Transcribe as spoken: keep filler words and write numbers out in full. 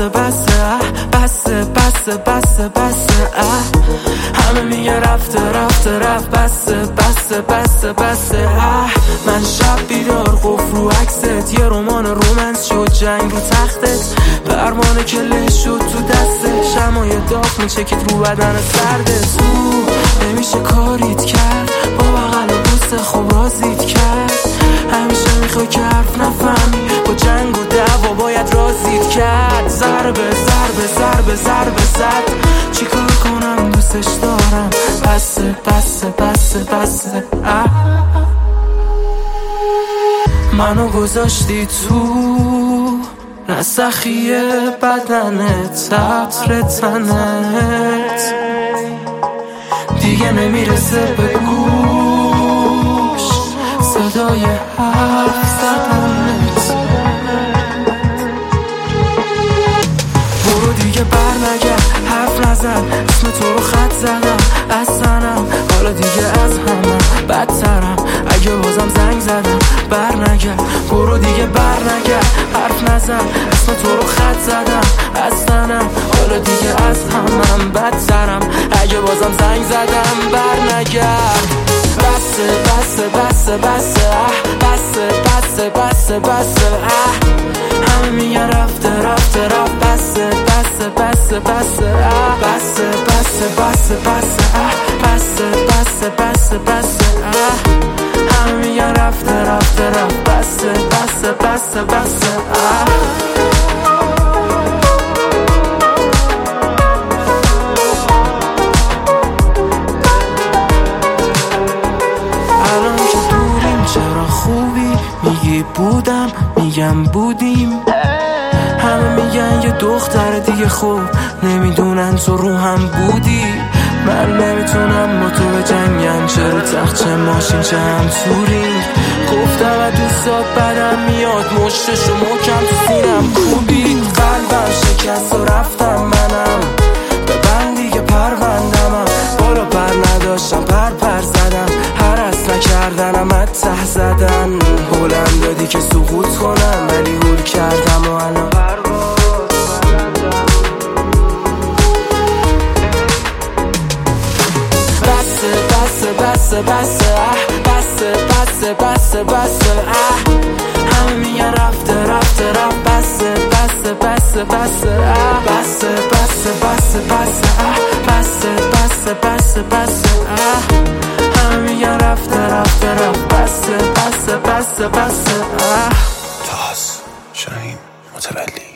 بسه بسه اه بسه بسه بسه بسه اه همه میگه رفته رفته رفت بسه بسه بسه بسه اه من شب بیدار قفل رو عکست یه رمان رومنس شد جنگ رو تختت پروانه که له شد تو دستت شمای داغ میچکید رو بدن سردت تو نمیشه کاریت کرد با بغل و بوسه خوب رازیت کرد همیشه میخوای که حرف نفهمی با جنگ و دعوا باید رازیت کرد ضربه ضربه ضربه ضربه زد چی کار کنم دوستش دارم بسه بسه بسه بسه اه منو گذاشتی تو نسخی بدنت عطر تنت دیگه نمیرسه به گوش صدای حرف زدنت برو دیگه بر نگرد حرف نزن اسم تو رو خط زدم از سنم حالا دیگه از همه بدترم اگه بازم زنگ زدم بر نگرد برو دیگه بر نگرد حرف نزن اسم تو رو خط زدم از سنم حالا دیگه از همم بدترم اگه بازم زنگ زدم بر نگرد بسه بسه بسه بسه اه بسه بسه بسه بسه اه همه میگن رفته رفته رفت بسه بسه بسه بسه اه بسه بسه بسه بسه اه بسه بسه بسه بسه اه همه میگن رفته رفته رفت بسه بسه بسه بسه اه میگی بودم میگم بودیم همه میگن یه دختر دیگه خوب نمیدونن تو رو هم بودی من نمیتونم با تو به جنگم چه رو تخت چه ماشین چه هم تورینگ گفتم و دوستات بدم میاد مشتشو محکم تو سینم کوبید قلبم شکست و رفتم منم به بندی که پروندمم بالا پر نداشتم پر پر زدم هر از نکردنم از ته زدن هولم دادی که سقوط کنم ولی هول کردم و الان بسه بسه بسه بسه اه بسه بسه بسه بسه اه همه میگن رفته رفته رفت بسه بسه بسه بسه اه بسه بسه بسه بسه اه بسه بسه بسه بسه اه همه میگن رفته رفته رفت بسه بسه بسه بسه اه تاس شاهین متولی